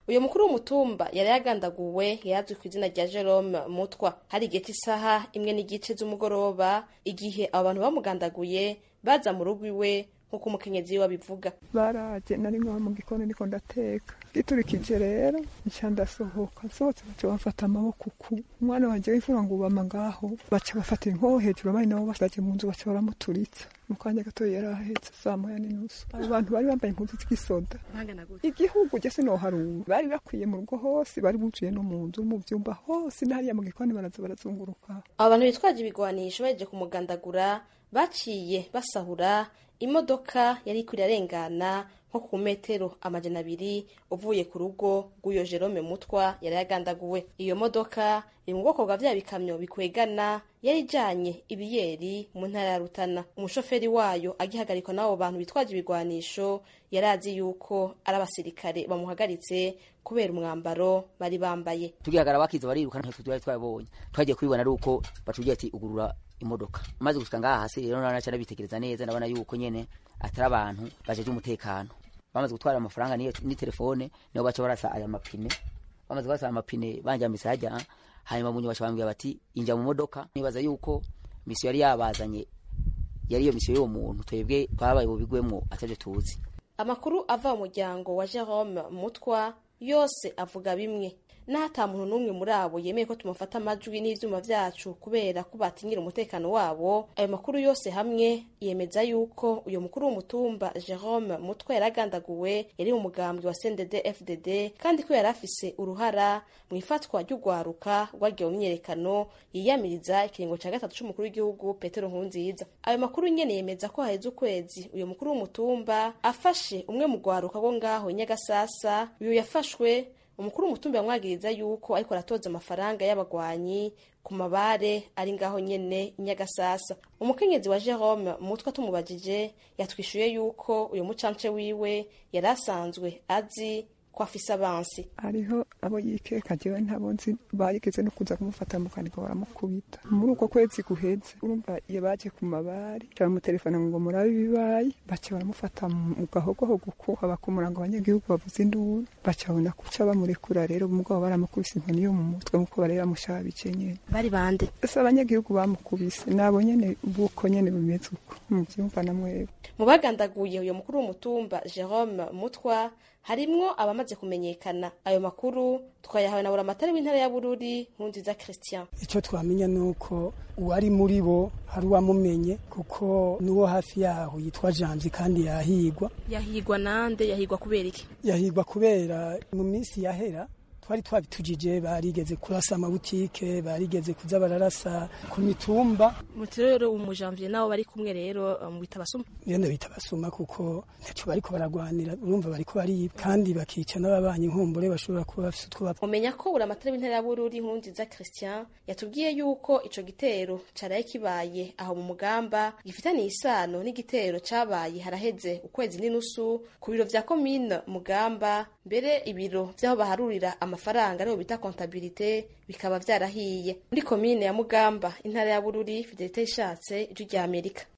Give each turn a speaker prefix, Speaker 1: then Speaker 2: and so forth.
Speaker 1: uyu mukuru w'umutumba yari yagandaguwe yazwi ku izina rya Jerome Mutwa hari igihe cy'isaha 1:15 z'umugoroba igihe abo bantu bamugandaguye baza mu rugo iwe nkuko umukenyezi we abivuga.
Speaker 2: Baraje nari nko mu gikoni niko ndateka giturikije rero nca ndasohoka nsohotse baca bafata amaboko ku umwana wanje w'imfura ngo ubama ngaho baca bafata inkoho hejuru abandi nabo basaje mu nzu baca baramuturitsa mu kanya gato yarahetse saa moya n'inusu. Abantu bari bambaye impuzu z'igisoda igihugu je sinoharura bari bakwiye mu rugo hose bari buzuye no mu nzu mu vyumba hose n'ahariya mu gikoni baraza barazunguruka.
Speaker 1: Abantu bitwaje ibigwanisho baje kumugandagura baciye basahura imodoka yari kurarengana nko ku metero 200 uvuye ku rugo rw'uyo Jerome Mutwa yari yagandaguwe. Iyo modoka iri mu bwoko bwa vya bikamyo bikwegana yari janye ibiyeri mu ntara ya Rutana. Umushoferi wayo agihagarikwa n'abo bantu bitwaje ibigwanisho yarazi yuko ari abasirikare bamuhagaritse kubera umwambaro bari bambaye.
Speaker 3: Tugihagara bakiza barirukana ntitwari twabonye twagiye kubibona ari uko batubwiye ati ugurura imodoka maze gushika ngaha hasi rero naraca nabitekereza neza ndabona yuko nyene atari abantu bajeje umutekano bamaze gutwara amafaranga ni telefone niyo baca barasa aya mapine bamaze barasa amapine banjamisa hajya hanyuma munyu baca bambwira bati inja mu modoka nibaza yuko misiyo yari yabazanye yari iyo misiyo y'uwo muntu twebwe twabaye bubigwemwo ataje tuzi.
Speaker 1: Amakuru ava mu muryango wa Jerome Mutwa yose avuga bimwe n'ata muntu n'umwe muri abo yemeye ko tumufata amajwi n'ivyuma vyacu kubera ko batinyira umutekano wabo. Ayo makuru yose hamwe yemeza yuko uyo mukuru w'umutumba Jerome Mutwa yaragandaguwe yari umugambwe wa CNDD FDD kandi ko yarafise uruhara mu ifatwa ry'ugwaruka rwagiye mu myerekano yiyamiriza ikiringo ca gatatu c'umukuru w'igihugu Petero Nkurunziza. Ayo makuru nyene yemeza ko haheze ukwezi uyo mukuru w'umutumba afashe umwe mu gwaruka go ngaho Nyagasasa. Uyu yafashwe umukuru w'umutumba yamwagiriza yuko ariko aratoza amafaranga y'abagwanyi ku mabare ari ngaho nyene Nyagasasa. Umukenyezi wa Jerome Mutwa tumubajije yatwishuye yuko uyu mucance wiwe yarasanzwe azi ko afise abansi.
Speaker 2: Ariho abo yikeka jewe ntabonzi barigeze no kuza kumufata mu kaniko baramukubita muri uko kwezi guheze urumva yabaje ku mabari cyangwa mu telefone ngo murabe bibaye baca baramufata mu gahogo gukuha bakumurango abanyagihugu bavuze induru bacabona kuca bamurekura rero umugabo baramukubise inkoni yo mu mutwe nkuko bareba mushabije nyene.
Speaker 1: Bari bande
Speaker 2: ese abanyagihugu bamukubise nabo nyene buko nyene bimeze uko mu byumva namwe.
Speaker 1: Mu bagandaguye uyo mukuru w'umutumba Jerome Mutwa harimwo abamaze kumenyekana. Ayo makuru twayahawe na buramatari w'intara ya Bururi Nkunziza Christian.
Speaker 4: Ico twamenya nuko uwari muri bo hari uwamumenye kuko nuwo hafi yaho yitwa Janzi kandi yahigwa
Speaker 1: nande yahigwa kubera iki?
Speaker 4: Yahigwa kubera mu minsi yahera twari twabitujije barigeze kurasa amabutike barigeze kuza bararasa ku mitumba.
Speaker 1: Mutirero umujanvier nawo bari kumwe rero mu bitabasuma
Speaker 4: yenda bitabasuma kuko ntaco bariko baragwanira urumva bariko bari kandi bakica n'ababanyi nkumbure bashobora kuba bafite utwo
Speaker 1: umenya ko buramatari w'intara ya Bururi Nkunziza Christian yatubwiye yuko ico gitero caraye kibaye aho mu Mugamba gifitaniye isano n'igitero cabaye haraheze ukwezi n'inusu ku biro vya commune Mugamba mbere ibiro vyaho baharurira amafaranga ariho bita comptabilité bikaba vyarahiye muri commune ya Mugamba intara ya Bururi. Fidelité Ishatse ijwi rya Amerika.